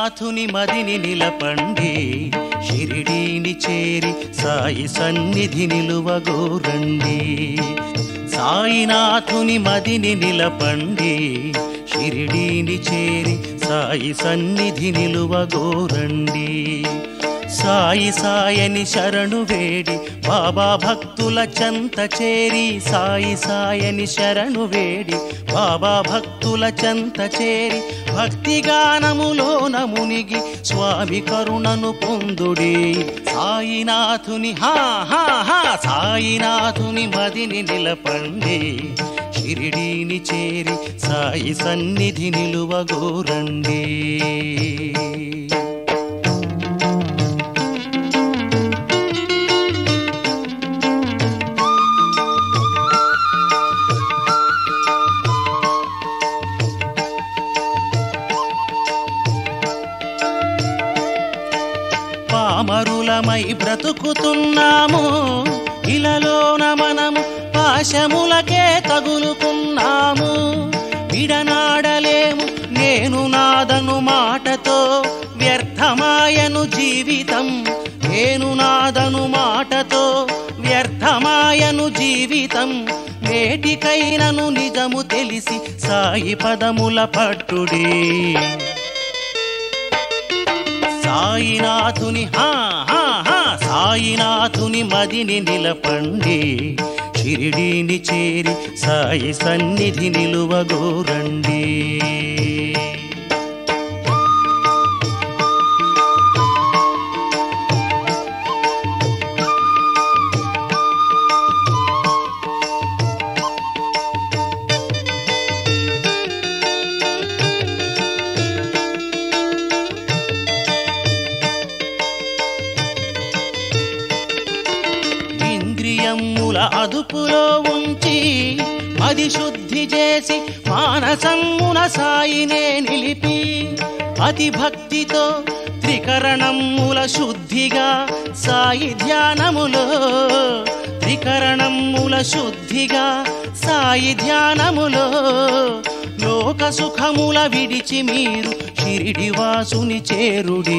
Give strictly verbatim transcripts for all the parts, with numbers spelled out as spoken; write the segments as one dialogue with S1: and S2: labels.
S1: సాయినాథుని మదిని నిలపండి, షిరిడీని చేరి సాయి సన్నిధి నిలువగోరండి. సాయినాథుని మదిని నిలపండి, షిరిడీని చేరి సాయి సన్నిధి నిలువగోరండి. సాయి సాయని శరణు వేడి బాబా భక్తుల చెంత చేరి, సాయి సాయని శరణు వేడి బాబా భక్తుల చెంత చేరి, భక్తిగానములోన మునిగి స్వామి కరుణను పొందుడి. సాయినాథుని హా హా హా సాయినాథుని మదిని నిలపండి, షిరిడీని చేరి సాయి సన్నిధి నిలువగోరండి. పామరులమై బ్రతుకుతున్నాము, ఇలలోన మనము పాశములకే తగులుకున్నాము. విడనాడలేము నేను నాదను మాటతో, వ్యర్థమాయను జీవితం నేను నాదను మాటతో, వ్యర్థమాయను జీవితం. నేటికైనను నిజము తెలిసి సాయి పదముల పట్టుడి. సాయినాథుని హా హా హా సాయినాథుని మదిని నిలపండి, షిరిడీని చేరి సాయి సన్నిధి నిలువగోరండి. ఇంద్రియముల అదుపులో ఉంచి మది శుద్ధి చేసి, మానసమున సాయినే నిలిపి, అతి భక్తితో త్రికరణముల శుద్ధిగా సాయి ధ్యానములో, త్రికరణముల శుద్ధిగా సాయి ధ్యానములో. లోక సుఖముల విడిచి మీరు షిరిడి వాసుని చేరుడి.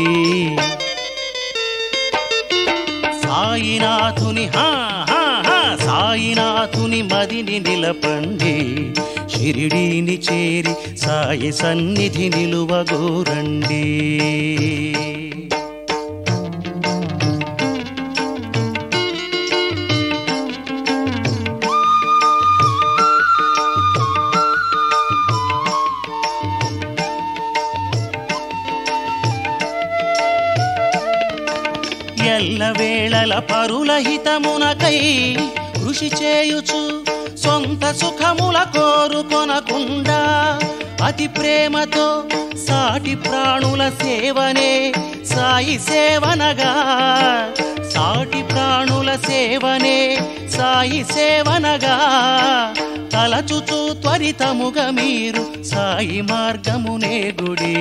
S1: సాయినాథుని హా హా హా సాయినాథుని మదిని నిలపండి, షిరిడీని చేరి సాయి సన్నిధి నిలువగోరండి. ఎల్లవేళల పరుల హితమునకై కృషి చేయుచు, సొంత సుఖముల కోరుకొనకుండా అతి ప్రేమతో సాటి ప్రాణుల సేవనే సాయి సేవనగా, సాటి ప్రాణుల సేవనే సాయి సేవనగా. తలచుచు త్వరితముగా మీరు సాయి మార్గమునే గుడి.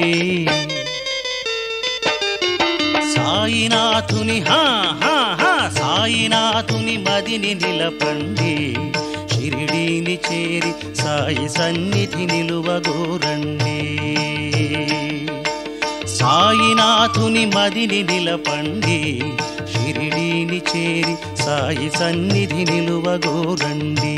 S1: సాయినాథుని హా హా హా సాయినాథుని మదిని నిలపండి, షిరిడీని చేరి సాయి సన్నిధి నిలువగోరండి. సాయినాథుని మదిని నిలపండి, షిరిడీని చేరి సాయి సన్నిధి నిలువగోరండి.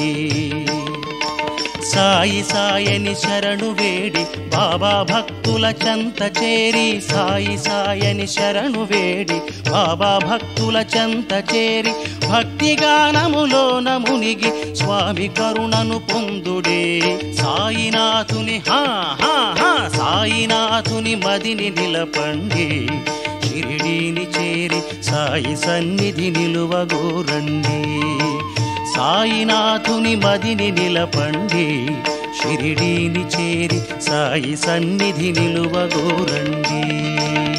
S1: సాయి సాయని శరణు వేడి బాబా భక్తుల చెంత చేరి, సాయి సాయని శరణు వేడి బాబా భక్తుల చెంత చేరి, భక్తిగానములోన మునిగి స్వామి కరుణను పొందుడే. సాయినాథుని హా హా హా సాయినాథుని మదిని నిలపండి, షిరిడీని చేరి సాయి సన్నిధి నిలువగోరండి. సాయినాథుని మదిని నిలపండి, షిరిడీని చేరి సాయి సన్నిధి నిలువగోరండి.